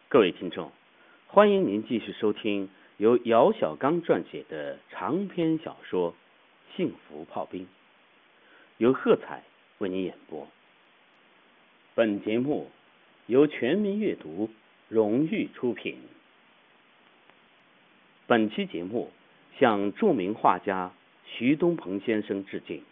各位听众，欢迎您继续收听由姚小刚撰写的长篇小说《幸福炮兵》，由贺彩为您演播。本节目由全民阅读荣誉出品。本期节目向著名画家徐东鹏先生致敬。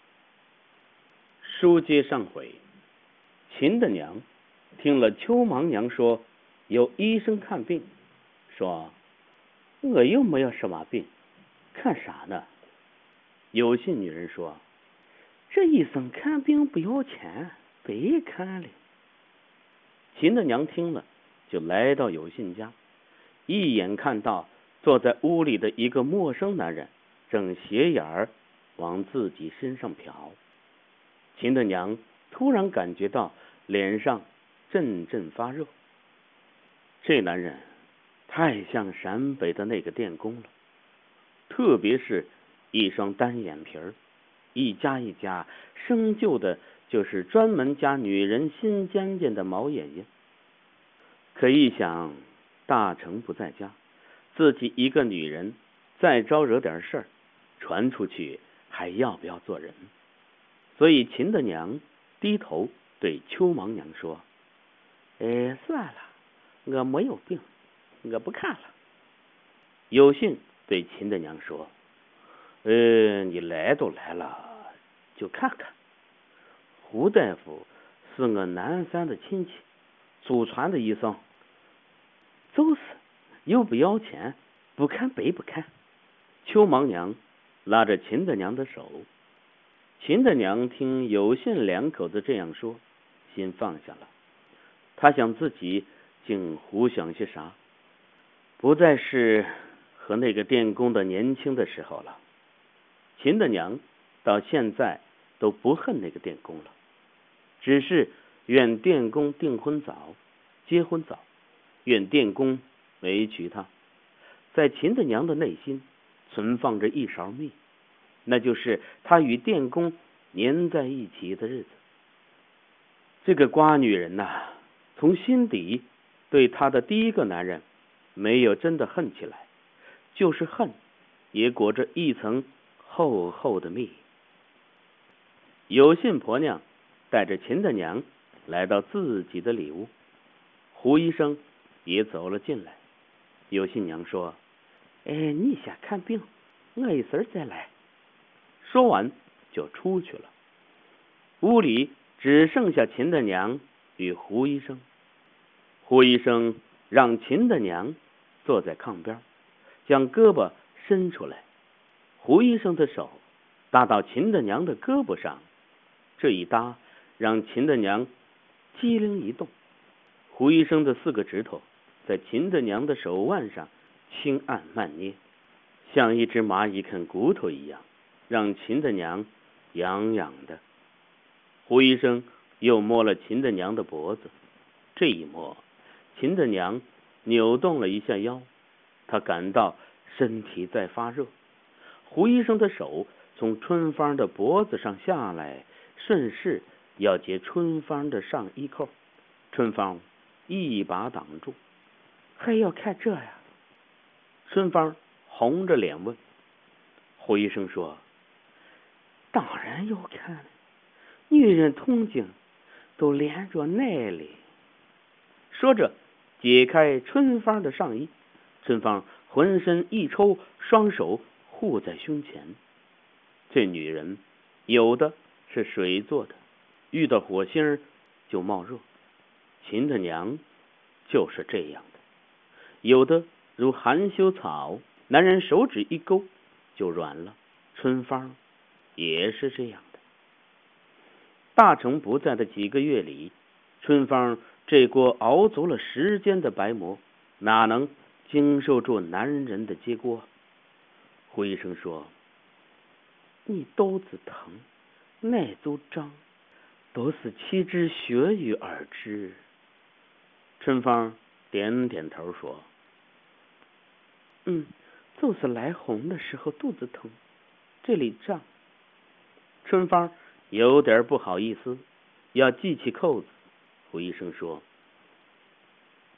书接上回，秦的娘听了秋盲娘说有医生看病，说我又没有什么病，看啥呢？有信女人说，这医生看病不要钱，白看了。秦的娘听了，就来到有信家，一眼看到坐在屋里的一个陌生男人正斜眼儿往自己身上瞟。秦的娘突然感觉到脸上阵阵发热。这男人太像陕北的那个电工了，特别是一双单眼皮儿，一家一家生就的就是专门夹女人心尖尖的毛眼睛。可一想大成不在家，自己一个女人再招惹点事儿，传出去还要不要做人？所以秦的娘低头对秋盲娘说，算了，我没有病，我不看了。有信对秦的娘说，你来都来了，就看看。胡大夫是我南山的亲戚，祖传的医生，就是又不要钱，不看白不看。秋盲娘拉着秦的娘的手，秦的娘听有信两口子这样说，心放下了。她想自己竟胡想些啥，不再是和那个电工的年轻的时候了。秦的娘到现在都不恨那个电工了，只是愿电工订婚早，结婚早，愿电工没娶她。在秦的娘的内心存放着一勺蜜，那就是她与电工粘在一起的日子。这个瓜女人呐，从心底对她的第一个男人没有真的恨起来，就是恨也裹着一层厚厚的蜜。有信婆娘带着秦的娘来到自己的里屋，胡医生也走了进来。有信娘说，你先看病，我一会儿再来。说完就出去了。屋里只剩下秦的娘与胡医生。胡医生让秦的娘坐在炕边，将胳膊伸出来。胡医生的手搭到秦的娘的胳膊上，这一搭让秦的娘机灵一动。胡医生的4个指头在秦的娘的手腕上轻按慢捏，像一只蚂蚁啃骨头一样，让秦的娘痒痒的。胡医生又摸了秦的娘的脖子，这一摸，秦的娘扭动了一下腰，她感到身体在发热。胡医生的手从春芳的脖子上下来，顺势要解春芳的上衣扣。春芳一把挡住，还要看这呀？春芳红着脸问。胡医生说，当然要看了，女人痛经都连着耐力。说着解开春芳的上衣，春芳浑身一抽，双手护在胸前。这女人有的是水做的，遇到火星就冒热。秦的娘就是这样的，有的如含羞草，男人手指一勾就软了。春芳也是这样的。大成不在的几个月里，春芳这锅熬足了时间的白馍，哪能经受住男人的接锅？胡医生说，你肚子疼，奶就胀，都是气滞血瘀而致。春芳点点头说，就是来红的时候肚子疼，这里胀。春芳有点不好意思，要系起扣子。胡医生说，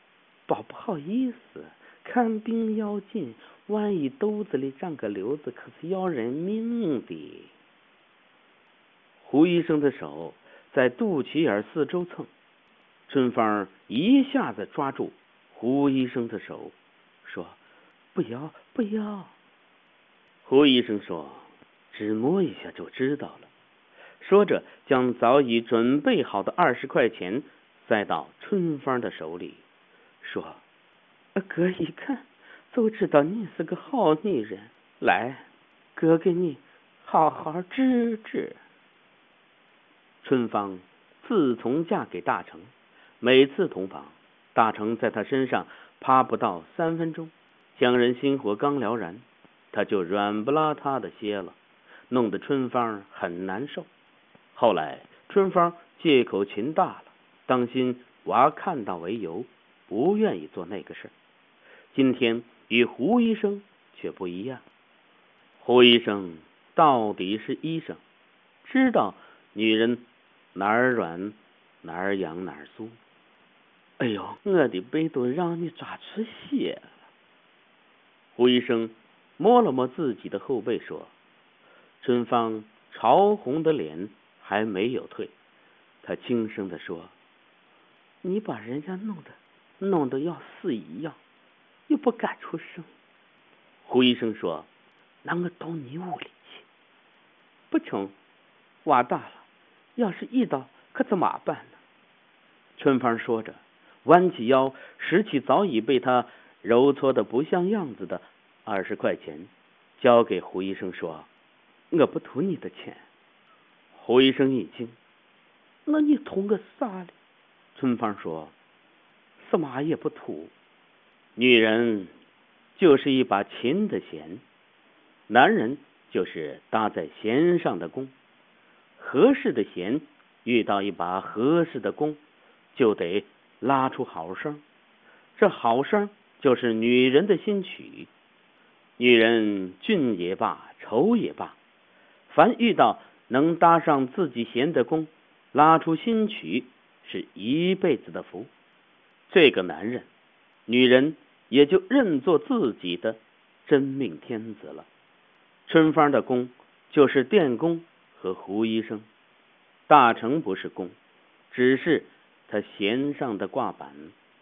宝不好意思，看病要紧，万一肚子里长个瘤子，可是要人命的。胡医生的手在肚脐眼四周蹭，春芳一下子抓住胡医生的手，说：“不要，不要。”胡医生说：“只摸一下就知道了。”说着，将早已准备好的20块钱塞到春芳的手里，说：“哥一看就知道你是个好女人，来，哥给你好好治治。”春芳自从嫁给大成，每次同房，大成在她身上趴不到3分钟，两人心火刚燎燃，他就软不拉塌的歇了，弄得春芳很难受。后来春芳借口琴大了，当心娃看到为由，不愿意做那个事。今天与胡医生却不一样，胡医生到底是医生，知道女人哪儿软哪儿痒哪儿酥。哎呦，我的背都让你抓出血了。胡医生摸了摸自己的后背，说：“春芳潮红的脸还没有退，他轻声地说：“你把人家弄得要死一样，又不敢出声。”胡医生说：“那我到你屋里去。”“不成，娃大了，要是遇到可怎么办呢？”春芳说着，弯起腰，拾起早已被他揉搓的不像样子的20块钱，交给胡医生，说：“我不图你的钱。”胡医生一惊：“那你图个啥嘞？”春芳说：“什么也不图。女人就是一把琴的弦，男人就是搭在弦上的弓。合适的弦遇到一把合适的弓，就得拉出好声。这好声就是女人的心曲。女人俊也罢，丑也罢，凡遇到能搭上自己弦的弓，拉出心曲，是一辈子的福。这个男人，女人也就认作自己的真命天子了。春芳的弓就是电工和胡医生，大成不是弓，只是他弦上的挂板。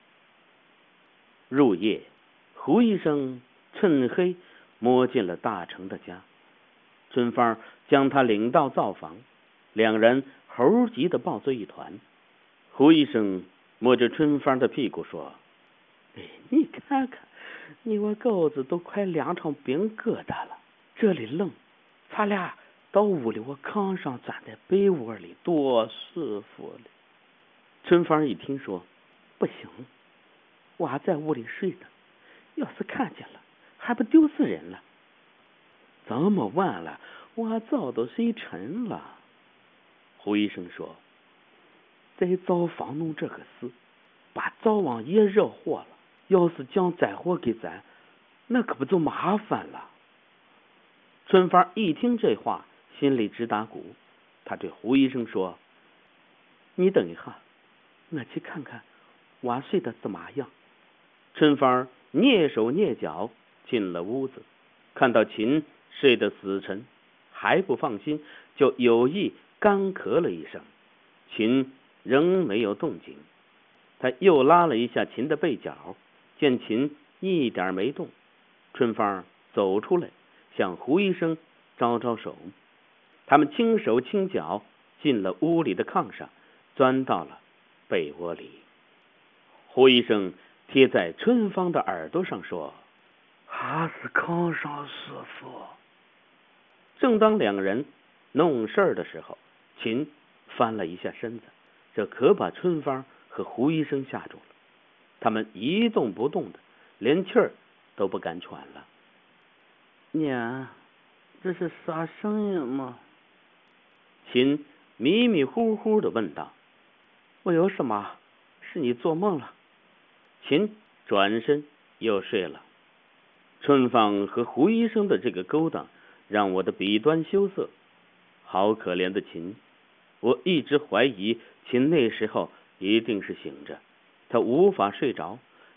入夜，胡医生趁黑摸进了大成的家，春芳将他领到灶房，两人猴急的抱作一团。胡医生摸着春芳的屁股说：“哎，你看看，你我狗子都快2场冰疙瘩了，这里冷，咱俩到屋里我炕上钻在被窝里，多舒服了。”春芳一听说：“不行，娃在屋里睡呢，要是看见了，还不丢死人了。这么晚了，娃早都睡沉了。”胡医生说：“在灶房弄这个事，把灶王爷惹火了，要是将灾祸给咱，那可不就麻烦了。”春芳一听这话，心里直打鼓。他对胡医生说：“你等一下，我去看看娃睡得怎么样。”春芳蹑手蹑脚进了屋子，看到秦睡得死沉，还不放心，就有意干咳了一声。秦仍没有动静，他又拉了一下秦的背角，见秦一点没动，春芳走出来，向胡医生招招手。他们轻手轻脚进了屋里的炕上，钻到了被窝里。胡医生贴在春芳的耳朵上说：“还是炕上舒服。”正当两人弄事儿的时候，秦翻了一下身子，这可把春芳和胡医生吓住了。他们一动不动的，连气儿都不敢喘了。“娘，这是啥声音吗？”秦迷迷糊糊的问道。“我有什么？是你做梦了。”秦转身又睡了。春芳和胡医生的这个勾当让我的笔端羞涩。好可怜的秦，我一直怀疑秦那时候一定是醒着，他无法睡着，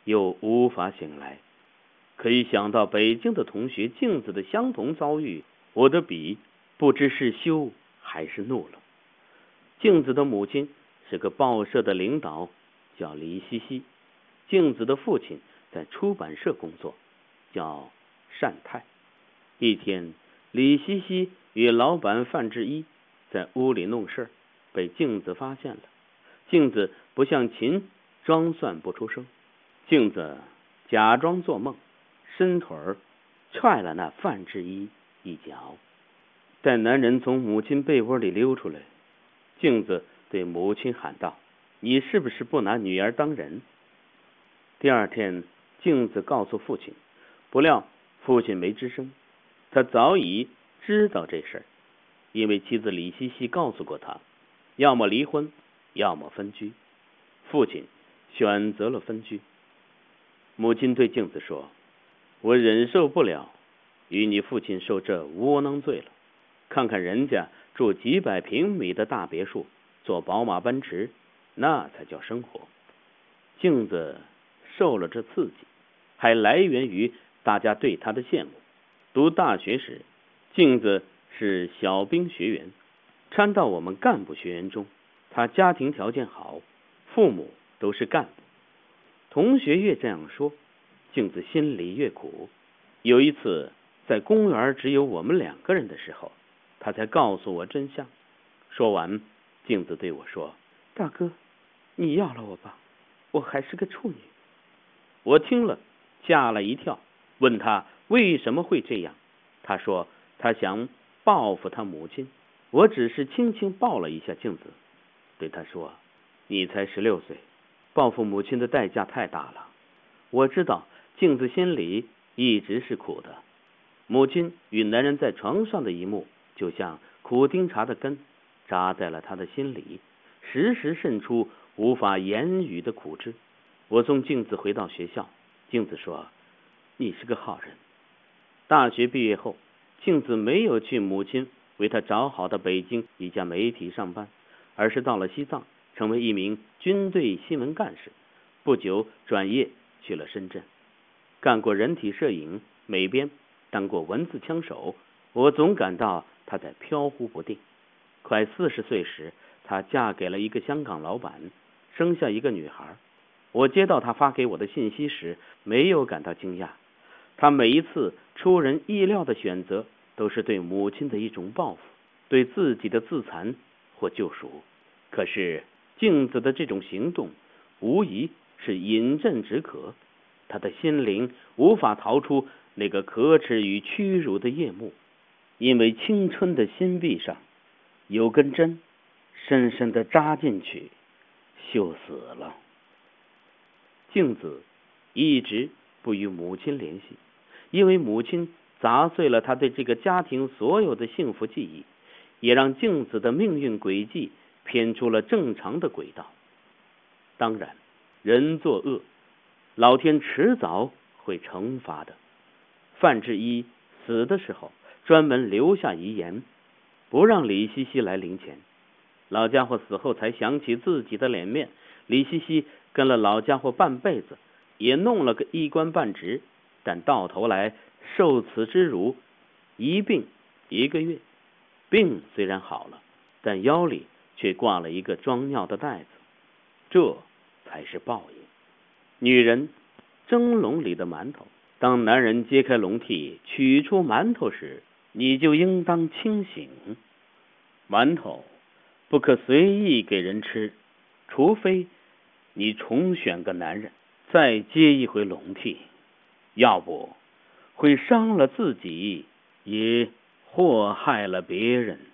又无法醒来。可以想到北京的同学镜子的相同遭遇，我的笔不知是羞还是怒了。镜子的母亲是个报社的领导，叫李西西。镜子的父亲在出版社工作，叫单泰。一天，李西西与老板范志一在屋里弄事，被镜子发现了。镜子不像秦装算不出声，镜子假装做梦，伸腿踹了那范志一一脚。待男人从母亲被窝里溜出来，镜子对母亲喊道：“你是不是不拿女儿当人？”第二天，镜子告诉父亲，不料父亲没吱声。他早已知道这事儿，因为妻子李西西告诉过他，要么离婚，要么分居。父亲选择了分居。母亲对镜子说：“我忍受不了与你父亲受这窝囊罪了。看看人家住几百平米的大别墅，坐宝马奔驰，那才叫生活。”镜子受了这刺激，还来源于大家对他的羡慕。读大学时，镜子是小兵学员，掺到我们干部学员中。他家庭条件好，父母都是干部。同学越这样说，镜子心里越苦。有一次在公园只有我们2个人的时候，他才告诉我真相。说完，镜子对我说：“大哥，你要了我吧，我还是个处女。”我听了吓了一跳，问他为什么会这样。他说他想报复他母亲。我只是轻轻抱了一下镜子，对他说：“你才16岁，报复母亲的代价太大了。”我知道镜子心里一直是苦的。母亲与男人在床上的一幕，就像苦丁茶的根，扎在了他的心里，时时渗出无法言语的苦汁。我送镜子回到学校，镜子说：“你是个好人。”大学毕业后，镜子没有去母亲为他找好的北京一家媒体上班，而是到了西藏，成为一名军队新闻干事。不久转业去了深圳，干过人体摄影、美编，当过文字枪手。我总感到他在飘忽不定。快40岁时，她嫁给了一个香港老板，生下一个女孩。我接到他发给我的信息时，没有感到惊讶。他每一次出人意料的选择，都是对母亲的一种报复，对自己的自残或救赎。可是镜子的这种行动，无疑是饮鸩止渴。他的心灵无法逃出那个可耻与屈辱的夜幕，因为青春的心壁上有根针，深深地扎进去，锈死了。镜子一直不与母亲联系，因为母亲砸碎了他对这个家庭所有的幸福记忆，也让镜子的命运轨迹偏出了正常的轨道。当然，人作恶，老天迟早会惩罚的。范志一死的时候，专门留下遗言，不让李西西来领钱。老家伙死后才想起自己的脸面，李西西跟了老家伙半辈子，也弄了个一官半职，但到头来受此之辱，一病1个月。病虽然好了，但腰里却挂了一个装尿的袋子，这才是报应。女人蒸笼里的馒头，当男人揭开笼屉取出馒头时，你就应当清醒。馒头不可随意给人吃，除非你重选个男人，再接一回笼屉，要不会伤了自己，也祸害了别人。